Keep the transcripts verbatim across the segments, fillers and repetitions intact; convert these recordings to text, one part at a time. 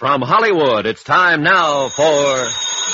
From Hollywood, it's time now for...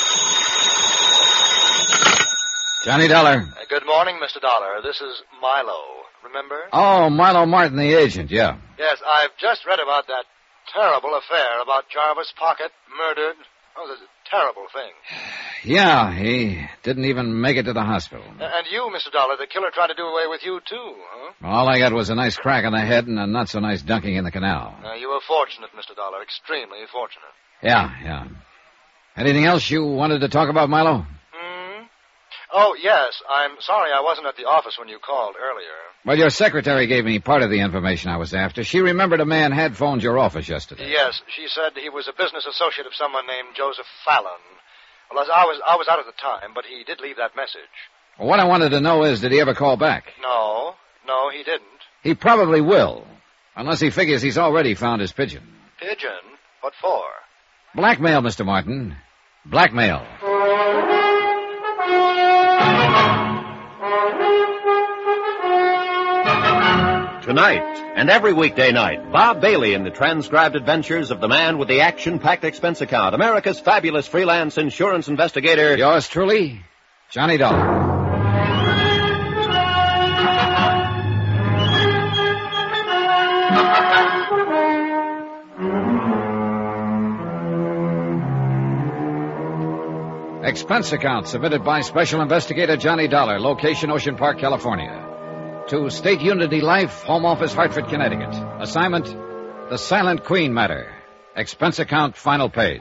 Johnny Dollar. Uh, good morning, Mister Dollar. This is Milo. Remember? Oh, Milo Martin, the agent, yeah. Yes, I've just read about that terrible affair about Jarvis Pocket murdered. Oh, it's a terrible thing. Yeah, he didn't even make it to the hospital. Uh, and you, Mister Dollar, the killer tried to do away with you, too, huh? Well, all I got was a nice crack on the head and a not-so-nice dunking in the canal. Uh, you were fortunate, Mister Dollar, extremely fortunate. Yeah, yeah. Anything else you wanted to talk about, Milo? Hmm? Oh, yes. I'm sorry I wasn't at the office when you called earlier. Well, your secretary gave me part of the information I was after. She remembered a man had phoned your office yesterday. Yes, she said he was a business associate of someone named Joseph Fallon. Well, as I was, I was out at the time, but he did leave that message. Well, what I wanted to know is, did he ever call back? No, no, he didn't. He probably will, unless he figures he's already found his pigeon. Pigeon? What for? Blackmail, Mister Martin. Blackmail. Tonight, and every weekday night, Bob Bailey in the transcribed adventures of the man with the action-packed expense account, America's fabulous freelance insurance investigator. Yours truly, Johnny Dollar. Expense account submitted by Special Investigator Johnny Dollar, location Ocean Park, California. To State Unity Life, Home Office, Hartford, Connecticut. Assignment, The Silent Queen Matter. Expense account, final page.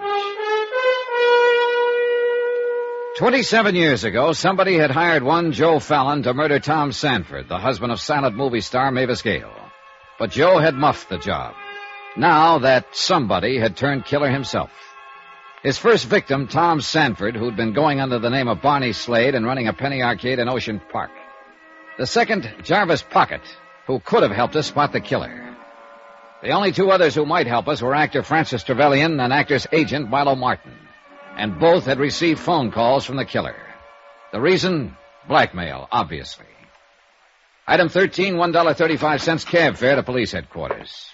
Twenty-seven years ago, somebody had hired one Joe Fallon to murder Tom Sanford, the husband of silent movie star Mavis Gale. But Joe had muffed the job. Now that somebody had turned killer himself. His first victim, Tom Sanford, who'd been going under the name of Barney Slade and running a penny arcade in Ocean Park. The second, Jarvis Pocket, who could have helped us spot the killer. The only two others who might help us were actor Francis Trevelyan and actor's agent Milo Martin. And both had received phone calls from the killer. The reason? Blackmail, obviously. Item thirteen, one dollar and thirty-five cents cab fare to police headquarters.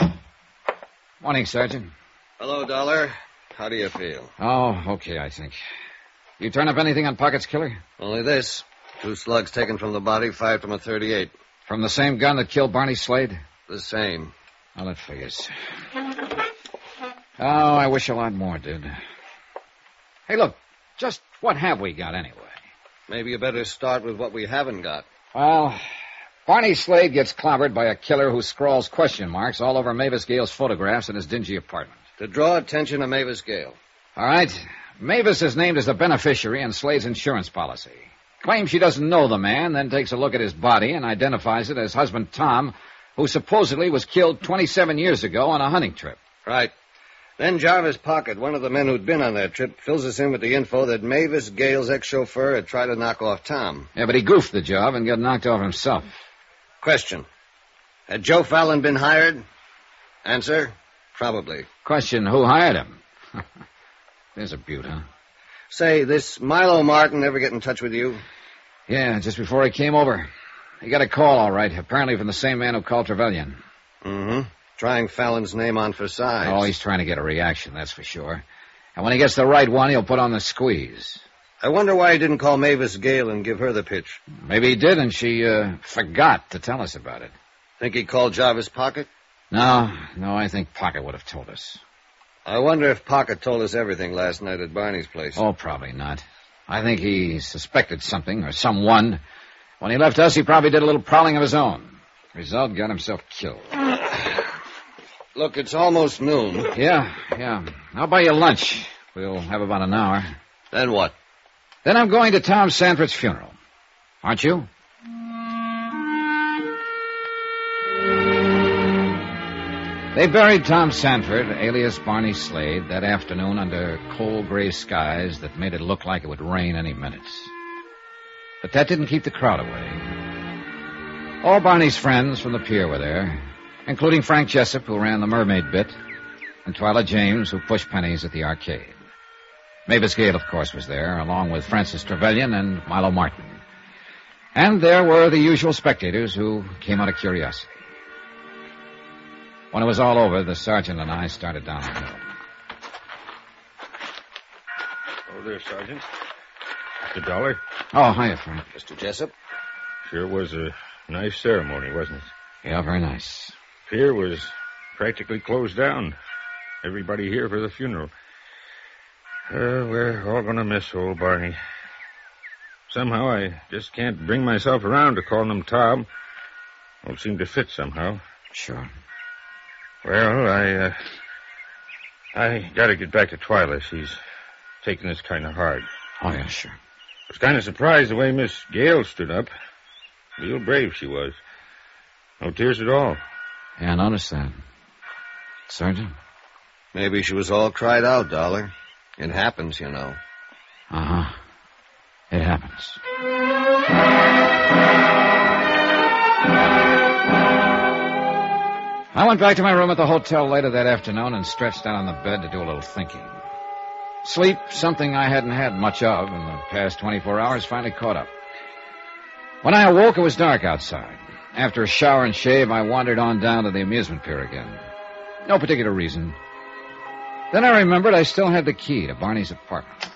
Morning, Sergeant. Hello, Dollar. How do you feel? Oh, okay, I think. You turn up anything on Pocket's killer? Only this. Two slugs taken from the body, five from a thirty-eight. From the same gun that killed Barney Slade? The same. Well, that figures. Oh, I wish a lot more did. Hey, look, just what have we got anyway? Maybe you better start with what we haven't got. Well, Barney Slade gets clobbered by a killer who scrawls question marks all over Mavis Gale's photographs in his dingy apartment. To draw attention to Mavis Gale. All right. Mavis is named as the beneficiary in Slade's insurance policy. Claims she doesn't know the man, then takes a look at his body and identifies it as husband Tom, who supposedly was killed twenty-seven years ago on a hunting trip. Right. Then Jarvis Pocket, one of the men who'd been on that trip, fills us in with the info that Mavis Gale's ex-chauffeur had tried to knock off Tom. Yeah, but he goofed the job and got knocked off himself. Question. Had Joe Fallon been hired? Answer. Probably. Question, who hired him? There's a beaut, huh? Say, this Milo Martin ever get in touch with you? Yeah, just before he came over. He got a call, all right, apparently from the same man who called Trevelyan. Mm-hmm. Trying Fallon's name on for size. Oh, he's trying to get a reaction, that's for sure. And when he gets the right one, he'll put on the squeeze. I wonder why he didn't call Mavis Gale and give her the pitch. Maybe he did, and she uh, forgot to tell us about it. Think he called Jarvis Pocket? No, no, I think Pocket would have told us. I wonder if Pocket told us everything last night at Barney's place. Oh, probably not. I think he suspected something or someone. When he left us, he probably did a little prowling of his own. Result, got himself killed. Look, it's almost noon. Yeah, yeah. I'll buy you lunch. We'll have about an hour. Then what? Then I'm going to Tom Sanford's funeral. Aren't you? They buried Tom Sanford, alias Barney Slade, that afternoon under cold gray skies that made it look like it would rain any minute. But that didn't keep the crowd away. All Barney's friends from the pier were there, including Frank Jessup, who ran the mermaid bit, and Twyla James, who pushed pennies at the arcade. Mavis Gale, of course, was there, along with Francis Trevelyan and Milo Martin. And there were the usual spectators who came out of curiosity. When it was all over, the sergeant and I started down the hill. Oh, there, Sergeant. The dollar. Oh, hiya, Frank. Mister Jessup? Sure was a nice ceremony, wasn't it? Yeah, very nice. Pier was practically closed down. Everybody here for the funeral. Uh, we're all going to miss old Barney. Somehow I just can't bring myself around to calling him Tom. Won't seem to fit somehow. Sure. Well, I, uh, I gotta get back to Twyla. She's taking this kind of hard. Oh, yeah, sure. I was kind of surprised the way Miss Gale stood up. Real brave she was. No tears at all. Yeah, I noticed that. Sergeant? Maybe she was all cried out, Dollar. It happens, you know. Uh-huh. It happens. I went back to my room at the hotel later that afternoon and stretched out on the bed to do a little thinking. Sleep, something I hadn't had much of in the past twenty-four hours, finally caught up. When I awoke, it was dark outside. After a shower and shave, I wandered on down to the amusement pier again. No particular reason. Then I remembered I still had the key to Barney's apartment.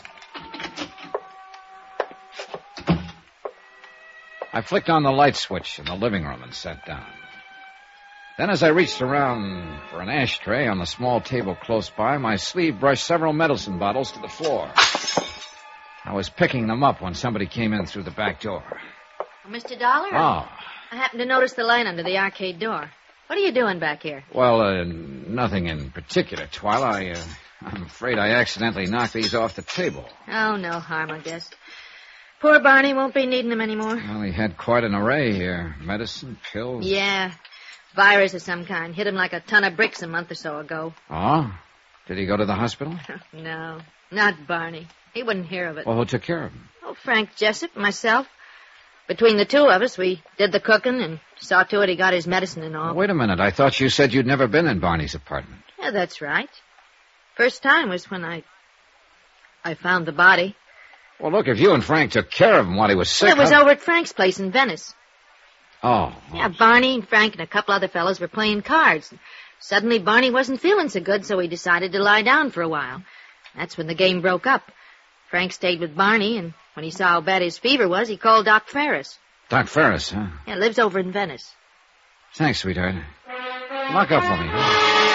I flicked on the light switch in the living room and sat down. Then as I reached around for an ashtray on the small table close by, my sleeve brushed several medicine bottles to the floor. I was picking them up when somebody came in through the back door. Mister Dollar? Oh. I happened to notice the line under the arcade door. What are you doing back here? Well, uh, nothing in particular, Twyla. I, uh, I'm afraid I accidentally knocked these off the table. Oh, no harm, I guess. Poor Barney won't be needing them anymore. Well, he had quite an array here. Medicine, pills. Yeah. Virus of some kind. Hit him like a ton of bricks a month or so ago. Oh? Did he go to the hospital? No, not Barney. He wouldn't hear of it. Well, who took care of him? Oh, Frank Jessup and myself. Between the two of us, we did the cooking and saw to it he got his medicine and all. Oh, wait a minute. I thought you said you'd never been in Barney's apartment. Yeah, that's right. First time was when I... I found the body. Well, look, if you and Frank took care of him while he was sick... Well, it was how... over at Frank's place in Venice. Oh, oh. Yeah, Barney and Frank and a couple other fellows were playing cards. Suddenly, Barney wasn't feeling so good, so he decided to lie down for a while. That's when the game broke up. Frank stayed with Barney, and when he saw how bad his fever was, he called Doc Ferris. Doc Ferris, huh? Yeah, lives over in Venice. Thanks, sweetheart. Lock up for me, huh?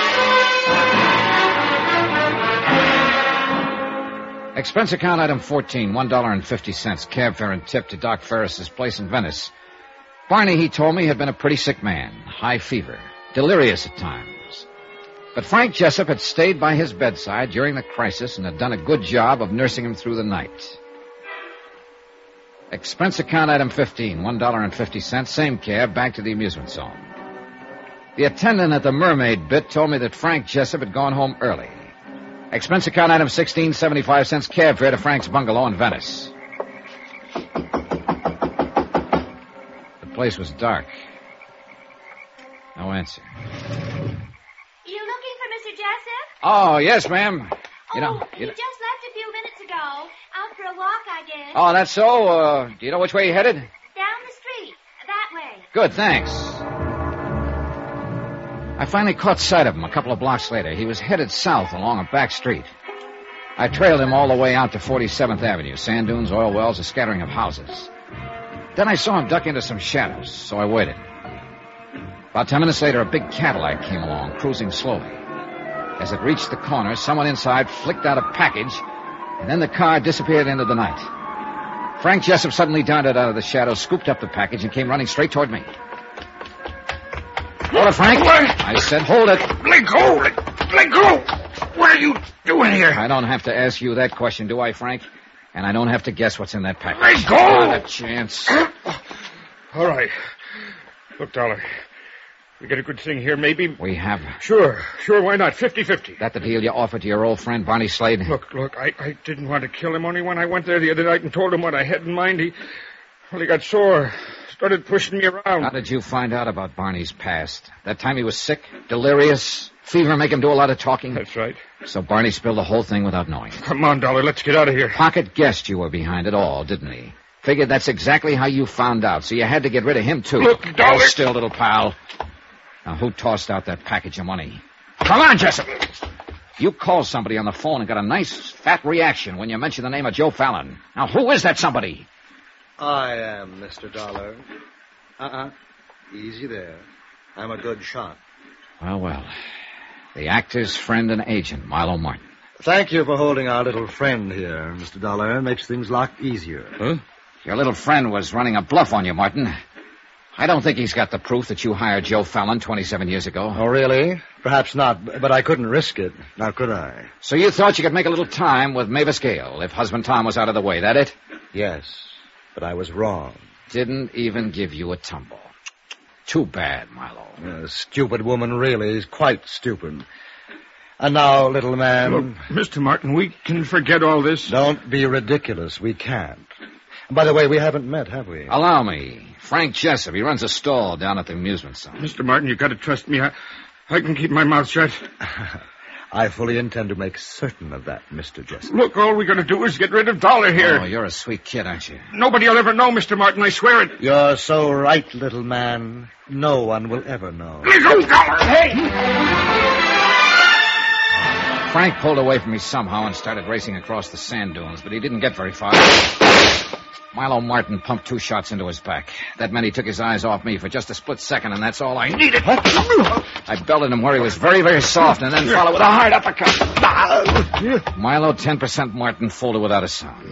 Expense account item fourteen, one dollar and fifty cents. Cab fare and tip to Doc Ferris's place in Venice. Barney, he told me, had been a pretty sick man. High fever. Delirious at times. But Frank Jessup had stayed by his bedside during the crisis and had done a good job of nursing him through the night. Expense account item fifteen, one dollar and fifty cents. Same cab, back to the amusement zone. The attendant at the Mermaid bit told me that Frank Jessup had gone home early. Expense account item sixteen, seventy-five cents. Cab fare to Frank's bungalow in Venice. The place was dark. No answer. You looking for Mister Jessup? Oh, yes, ma'am. You oh, know, you he know. just left a few minutes ago. Out for a walk, I guess. Oh, that's so? Uh, do you know which way he headed? Down the street. That way. Good, thanks. I finally caught sight of him a couple of blocks later. He was headed south along a back street. I trailed him all the way out to forty-seventh Avenue. Sand dunes, oil wells, a scattering of houses. Then I saw him duck into some shadows, so I waited. About ten minutes later, a big Cadillac came along, cruising slowly. As it reached the corner, someone inside flicked out a package, and then the car disappeared into the night. Frank Jessup suddenly darted out of the shadows, scooped up the package, and came running straight toward me. Hold it, Frank. I said, hold it. Let go! Let, let go! What are you doing here? I don't have to ask you that question, do I, Frank? And I don't have to guess what's in that package. Let go! Not a chance. All right. Look, Dollar. We get a good thing here, maybe. We have. Sure, sure, why not? fifty-fifty. That the deal you offered to your old friend, Barney Slade? Look, look, I, I didn't want to kill him. Only when I went there the other night and told him what I had in mind, he... Well, he got sore. Started pushing me around. How did you find out about Barney's past? That time he was sick, delirious, fever make him do a lot of talking? That's right. So Barney spilled the whole thing without knowing. Come on, Dollar, let's get out of here. Pocket guessed you were behind it all, didn't he? Figured that's exactly how you found out, so you had to get rid of him, too. Look, Dollar... Hold still, little pal. Now, who tossed out that package of money? Come on, Jessup. You called somebody on the phone and got a nice, fat reaction when you mentioned the name of Joe Fallon. Now, who is that somebody? I am, Mister Dollar. Uh-uh. Easy there. I'm a good shot. Well, well. The actor's friend and agent, Milo Martin. Thank you for holding our little friend here, Mister Dollar. It makes things a lot easier. Huh? Your little friend was running a bluff on you, Martin. I don't think he's got the proof that you hired Joe Fallon twenty-seven years ago. Oh, really? Perhaps not, but I couldn't risk it. Now, could I? So you thought you could make a little time with Mavis Gale if husband Tom was out of the way, that it? Yes, but I was wrong. Didn't even give you a tumble. Too bad, Milo. A stupid woman, really. Is quite stupid. And now, little man... Look, Mister Martin, we can forget all this. Don't be ridiculous. We can't. And by the way, we haven't met, have we? Allow me. Frank Jessup. He runs a stall down at the amusement center. Mister Martin, you got to trust me. I, I can keep my mouth shut. I fully intend to make certain of that, Mister Jessup. Look, all we got to do is get rid of Dollar here. Oh, you're a sweet kid, aren't you? Nobody will ever know, Mister Martin. I swear it. You're so right, little man. No one will ever know. Let go, Dollar. Hey! Frank pulled away from me somehow and started racing across the sand dunes, but he didn't get very far. Milo Martin pumped two shots into his back. That meant he took his eyes off me for just a split second, and that's all I needed. I belted him where he was very, very soft, and then followed with a hard uppercut. Milo, ten percent Martin, folded without a sound.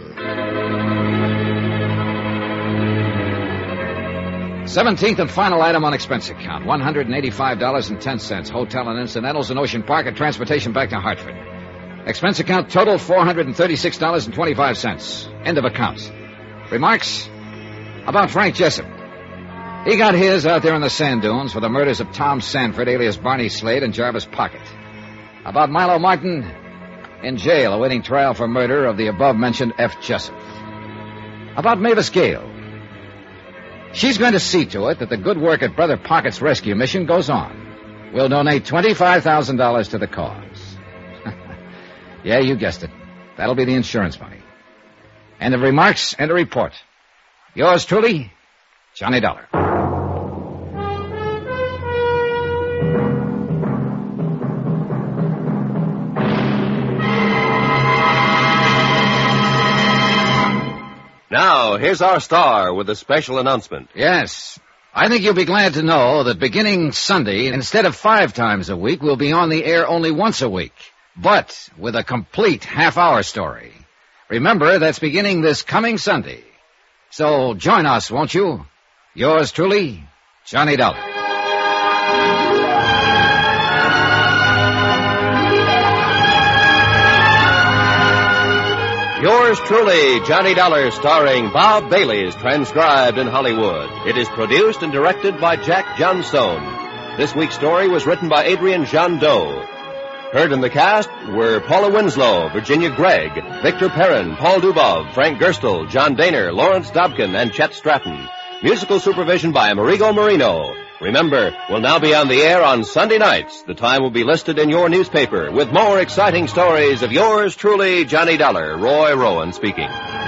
Seventeenth and final item on expense account, one hundred eighty-five dollars and ten cents. Hotel and incidentals in Ocean Park and transportation back to Hartford. Expense account total, four hundred thirty-six dollars and twenty-five cents. End of account. Remarks? About Frank Jessup. He got his out there in the sand dunes for the murders of Tom Sanford, alias Barney Slade, and Jarvis Pocket. About Milo Martin, in jail awaiting trial for murder of the above-mentioned F. Jessup. About Mavis Gale. She's going to see to it that the good work at Brother Pocket's rescue mission goes on. We'll donate twenty-five thousand dollars to the cause. Yeah, you guessed it. That'll be the insurance money. End of remarks, end of report. Yours truly, Johnny Dollar. Now, here's our star with a special announcement. Yes. I think you'll be glad to know that beginning Sunday, instead of five times a week, we'll be on the air only once a week, but with a complete half-hour story. Remember, that's beginning this coming Sunday. So join us, won't you? Yours truly, Johnny Dollar. Yours truly, Johnny Dollar, starring Bob Bailey, is transcribed in Hollywood. It is produced and directed by Jack Johnstone. This week's story was written by Adrian Jandot. Heard in the cast were Paula Winslow, Virginia Gregg, Victor Perrin, Paul Dubov, Frank Gerstle, John Daner, Lawrence Dobkin, and Chet Stratton. Musical supervision by Amerigo Marino. Remember, we'll now be on the air on Sunday nights. The time will be listed in your newspaper with more exciting stories of yours truly, Johnny Dollar. Roy Rowan speaking.